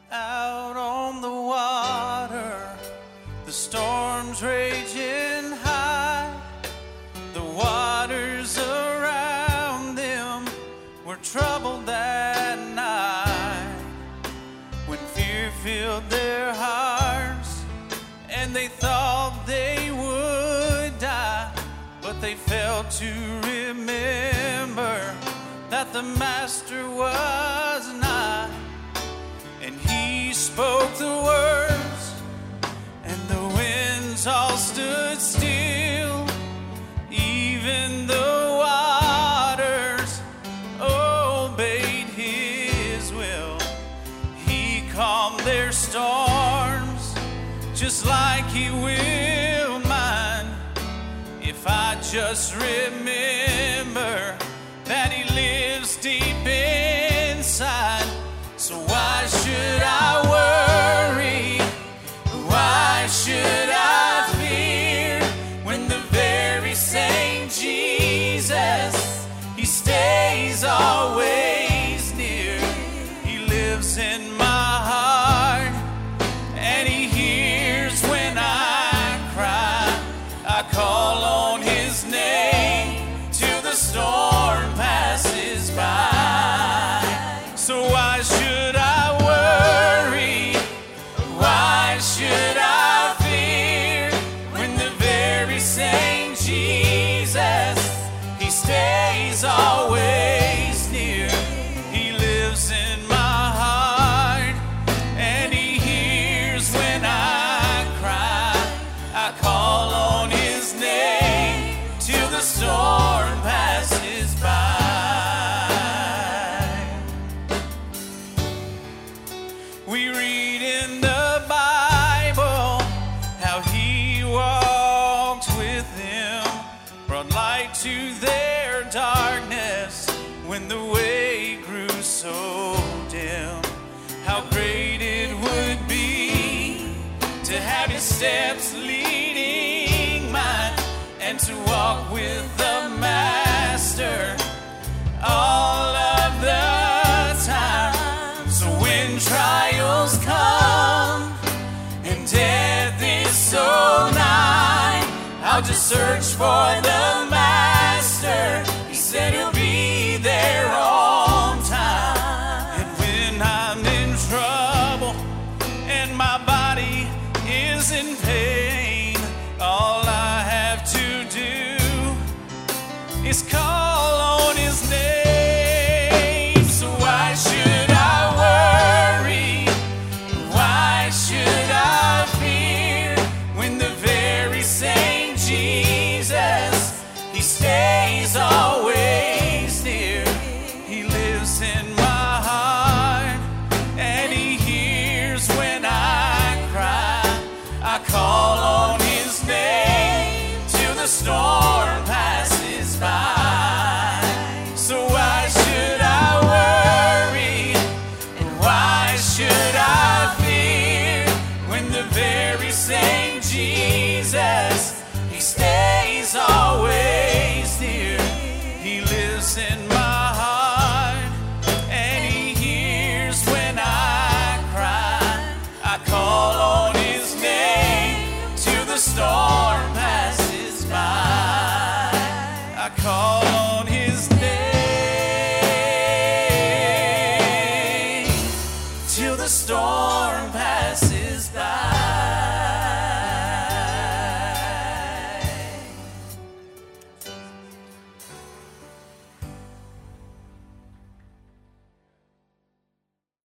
Out on the water, the storm's raging high. The waters around them were troubled that night. When fear filled their hearts and they thought they would die, but they failed to remember that the Master was nigh. And he spoke the words, and the winds all stood still. Even the waters obeyed his will. He calmed their storms, just like he will mine, if I just remember that he lives deep inside. So why should I worry? Why should I fear when the very same Jesus, he stays always near? He lives in my heart and he hears when I cry. I call on his name till the storm passes by. So why should I worry? Why should I fear when the very same Jesus, he stays always near? He lives in my heart and he hears when I cry. I call on his name till the storm passes by. We read in the Bible how he walked with them, brought light to their darkness when the way grew so dim. How great it would be to have his steps leading mine, and to walk with the Master all of the time. So when trials come and death is so nigh, I'll just search for the Master. He said he'll be there on time. And when I'm in trouble and my body is in pain, all I have to do is call on his name. So why should I worry? Why should I fear when the very same Jesus, he stays always near? He lives in my heart and he hears when I cry. I call on his name till the storm passes by. So why should I worry? Why should I fear when the very same Jesus, he stays always near? He lives in my heart and he hears when I cry. I call on his name till the storm passes by. I call on his name till the storm passes by.